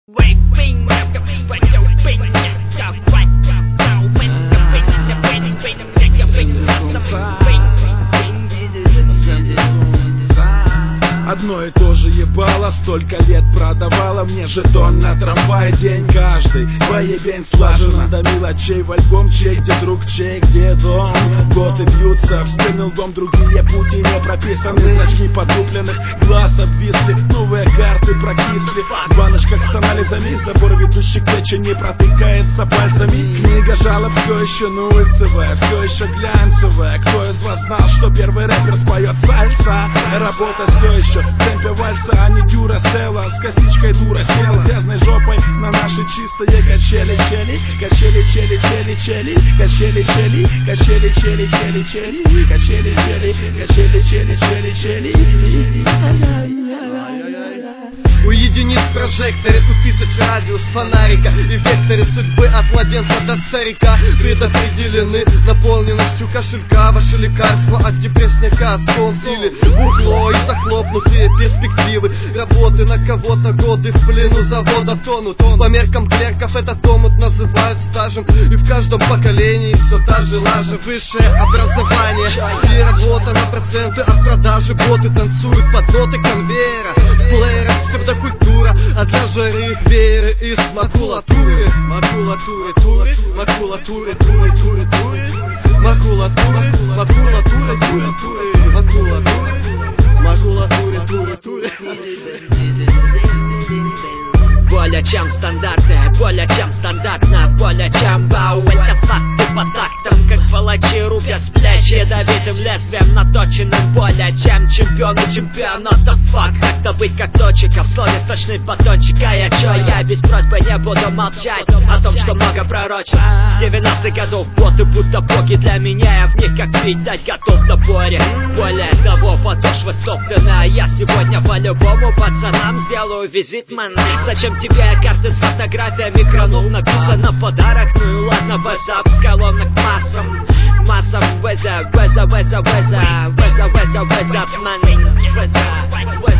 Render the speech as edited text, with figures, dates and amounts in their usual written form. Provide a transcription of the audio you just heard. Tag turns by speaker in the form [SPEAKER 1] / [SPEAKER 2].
[SPEAKER 1] Одно и то же ебало, столько лет продавала мне жетон на трамвай. День каждый, поебень слаженно до мелочей. В альбом чей, где друг чей, где дом. Годы бьются в стены лбом, другие пути не прописаны. Очки потупленных глаз обвисли, новые карты прокисли. В баночках с анализами, забор ведущий к печи не протыкается пальцами. Книга жалоб все еще нульцевая, все еще глянцевая. Кто из вас знал, что первый рэпер споет сальса? Работа все еще в темпе вальса, а не дюрастелла. С косичкой дура села, грязной жопой на наши чистые качели чели. Качели чели чели чели, качели чели, качели чели чели чели, качели чели, качели чели чели чели.
[SPEAKER 2] Уединись в прожекторе, тут тысяч радиус фонарика. И в векторе судьбы от младенца до старика предопределены наполненностью кошелька. Ваше лекарство от депрессника, сон или бухло и захлопнутые перспективы работы на кого-то, годы в плену завода тонут. По меркам клерков этот омут называют стажем. И в каждом поколении все та же лажа. Высшее образование и работа на проценты от продажи. Боты танцуют под ноты конвейера, плееров псевдокультура, а для жары их вееры из макулатуры. Макулатуры, туры, макулатуры, туры, туры, туры. Макулатуры, макулатуры, туры, туры. Макулатуры, макулатуры, туры, туры.
[SPEAKER 3] Более чем стандартная, более чем стандартно, более чем бау. Это факты по тактам, как палачи рубят с плеч ядовитым лезвием наточенным. Более чем чемпионы чемпионата. Факт, как-то быть как точка в слове сочный батончик. А я чё, я без просьбы не буду молчать о том, что много пророчеств. С 90-х годов боты будто боги для меня. Я в них как пить дать готов в заборе. Более того, подошва стоптана. Я сегодня по-любому пацанам сделаю визит, мэн. Зачем тебе карты с фотографиями кранул? Написано подарок, ну и ладно, вазап с колонок массам. Массам, веза, веза, веза, веза, веза, веза, веза, мэн, веза, веза.